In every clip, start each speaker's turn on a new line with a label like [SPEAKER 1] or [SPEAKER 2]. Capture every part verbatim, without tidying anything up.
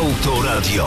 [SPEAKER 1] Autoradio.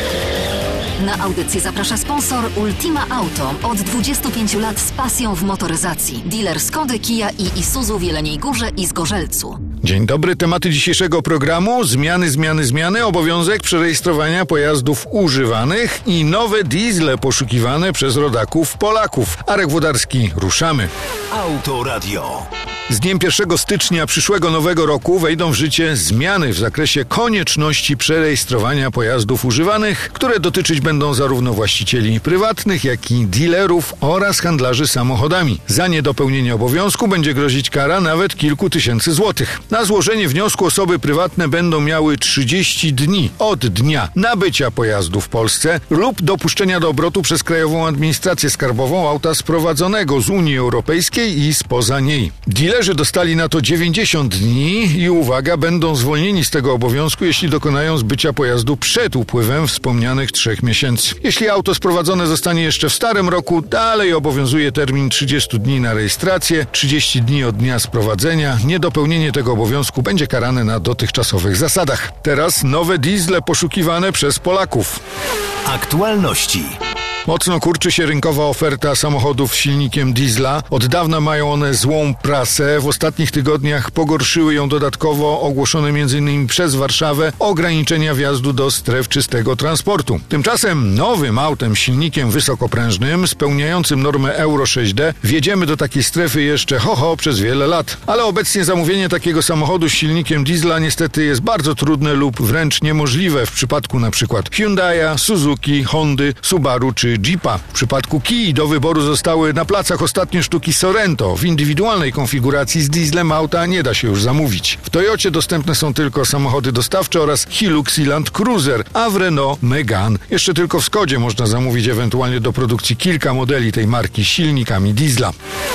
[SPEAKER 2] Na audycję zaprasza sponsor Ultima Auto. Od dwudziestu pięciu lat z pasją w motoryzacji. Dealer Skody, Kia i Isuzu w Jeleniej Górze i Zgorzelcu.
[SPEAKER 3] Dzień dobry, tematy dzisiejszego programu: zmiany, zmiany, zmiany, obowiązek przerejestrowania pojazdów używanych i nowe diesle poszukiwane przez rodaków Polaków. Arek Włodarski, ruszamy.
[SPEAKER 1] Autoradio.
[SPEAKER 3] Z dniem pierwszego stycznia przyszłego nowego roku wejdą w życie zmiany w zakresie konieczności przerejestrowania pojazdów używanych, które dotyczyć będą zarówno właścicieli prywatnych, jak i dealerów oraz handlarzy samochodami. Za niedopełnienie obowiązku będzie grozić kara nawet kilku tysięcy złotych. Na złożenie wniosku osoby prywatne będą miały trzydzieści dni od dnia nabycia pojazdu w Polsce lub dopuszczenia do obrotu przez Krajową Administrację Skarbową auta sprowadzonego z Unii Europejskiej i spoza niej. Dealerzy dostali na to dziewięćdziesiąt dni i uwaga, będą zwolnieni z tego obowiązku, jeśli dokonają zbycia pojazdu przed upływem wspomnianych trzech miesięcy. Jeśli auto sprowadzone zostanie jeszcze w starym roku, dalej obowiązuje termin trzydziestu dni na rejestrację, trzydzieści dni od dnia sprowadzenia. Niedopełnienie tego obowiązku będzie karane na dotychczasowych zasadach. Teraz nowe diesle poszukiwane przez Polaków.
[SPEAKER 1] Aktualności.
[SPEAKER 3] Mocno kurczy się rynkowa oferta samochodów z silnikiem diesla. Od dawna mają one złą prasę. W ostatnich tygodniach pogorszyły ją dodatkowo ogłoszone m.in. przez Warszawę ograniczenia wjazdu do stref czystego transportu. Tymczasem nowym autem z silnikiem wysokoprężnym spełniającym normę Euro sześć D wjedziemy do takiej strefy jeszcze ho ho przez wiele lat. Ale obecnie zamówienie takiego samochodu z silnikiem diesla niestety jest bardzo trudne lub wręcz niemożliwe w przypadku np. Hyundai'a, Suzuki, Hondy, Subaru czy Jeepa. W przypadku Kii do wyboru zostały na placach ostatnie sztuki Sorento. W indywidualnej konfiguracji z dieslem auta nie da się już zamówić. W Toyocie dostępne są tylko samochody dostawcze oraz Hilux i Land Cruiser, a w Renault Megane. Jeszcze tylko w Skodzie można zamówić ewentualnie do produkcji kilka modeli tej marki z silnikami diesla.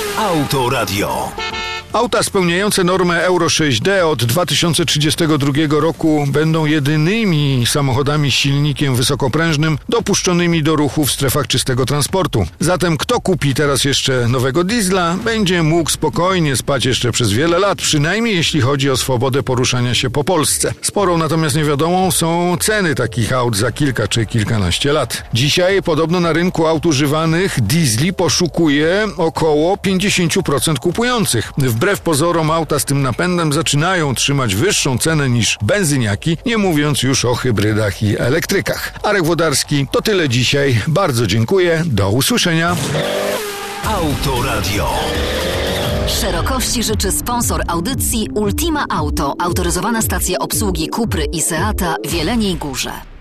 [SPEAKER 1] Autoradio.
[SPEAKER 3] Auta spełniające normę Euro sześć D od dwa tysiące trzydziestego drugiego roku będą jedynymi samochodami z silnikiem wysokoprężnym dopuszczonymi do ruchu w strefach czystego transportu. Zatem kto kupi teraz jeszcze nowego diesla, będzie mógł spokojnie spać jeszcze przez wiele lat, przynajmniej jeśli chodzi o swobodę poruszania się po Polsce. Sporą natomiast niewiadomą są ceny takich aut za kilka czy kilkanaście lat. Dzisiaj podobno na rynku aut używanych diesli poszukuje około pięćdziesiąt procent kupujących. Wbrew pozorom auta z tym napędem zaczynają trzymać wyższą cenę niż benzyniaki, nie mówiąc już o hybrydach i elektrykach. Arek Włodarski, to tyle dzisiaj. Bardzo dziękuję. Do usłyszenia.
[SPEAKER 1] Autoradio.
[SPEAKER 2] Szerokości życzy sponsor audycji Ultima Auto. Autoryzowana stacja obsługi Cupry i Seata w Jeleniej Górze.